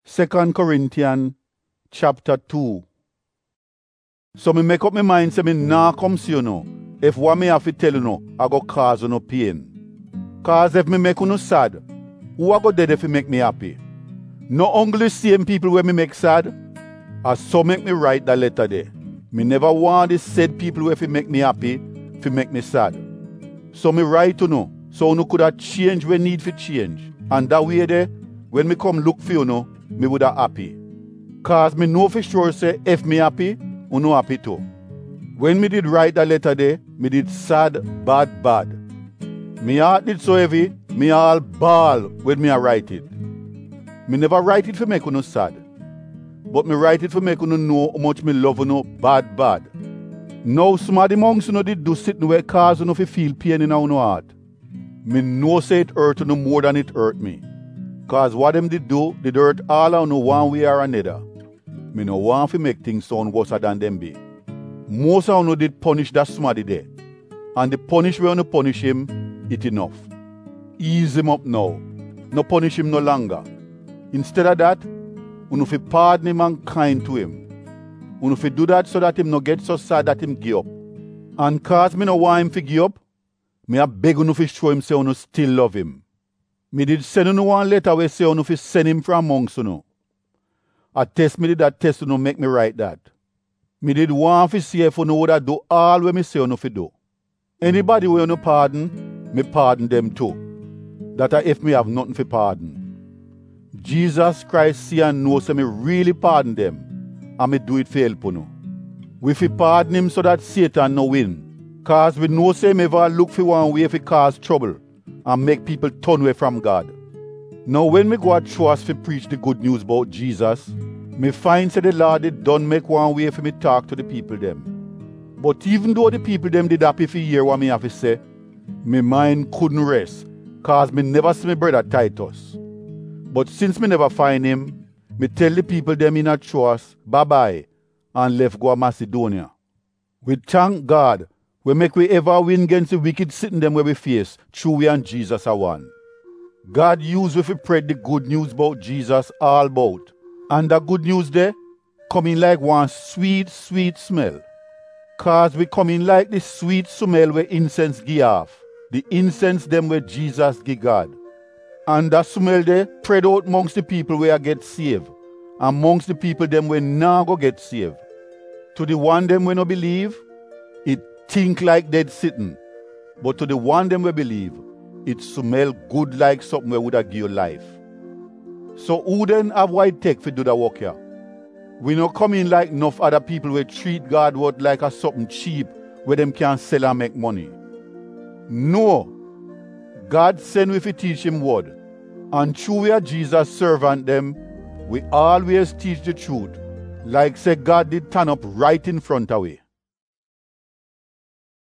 2 Corinthians chapter 2. So me make up my mind say me nah come see you no. If what me have to tell you no, I go cause you no pain. Cause if me make you no sad, who I go dead if you make me happy? No only same people where me make sad, as so make me write that letter there. Me never want this said people where fi make me happy, fi make me sad. So me write you no, so you could have change when need for change. And that way there, when me come look for you no, me would have happy. Cause me know for sure say if me happy, you no happy too. When me did write that letter there, me did sad, bad. Me heart did so heavy, me all bawl when me a write it. Me never write it for make you no sad. But me write it for make you know how much me love you bad. Now somebody amongst you did do sitting where cause you fi feel pain in our heart. Me know say it hurt you more than it hurt me. Cause what them did do, did hurt all of you one way or another. Me no want to make things sound worse than them be. Most of you did punish that somebody there. And the punish when you punish him, it enough. Ease him up now. No punish him no longer. Instead of that, you fi pardon him and kind to him. You fi do that so that him no get so sad that him give up. And cause me no want him fi give up, me a beg you fi show him say you still love him. Me did send you one letter where say you fi send him from amongst you. A test me did that test you make me write that. Me did want fi see if you would do all what me say you fi do. Anybody who you pardon, me pardon them too. That if me have nothing fi pardon. Jesus Christ see and know say me really pardon them. And me do it for help you. We fi pardon him so that Satan no win. Cause we know say me ever look for one way fi cause trouble and make people turn away from God. Now when me go at trust fi preach the good news about Jesus, me find say the Lord did done make one way for me talk to the people them. But even though the people them did happy fi hear what me have to say, me mind couldn't rest, cause me never see me brother Titus. But since me never find him, me tell the people them in a trust, bye-bye, and left go to Macedonia. We thank God, we make we ever win against the wicked sitting them where we face, through we and Jesus are one. God use we fi spread the good news about Jesus all about. And that good news there, coming like one sweet smell. Cause we coming like the sweet smell where incense give off. The incense them where Jesus give God. And that smell there spread out amongst the people where I get saved. Amongst the people them where now go get saved. To the one them where no believe, it think like dead sitting. But to the one them where believe, it smell good like something where would have give you life. So who then have what take for do the work here? We no come in like enough other people where treat God word like a something cheap where them can sell and make money. No. God send we to teach him word. And through we are Jesus' servant them, we always teach the truth. Like say God did turn up right in front of we.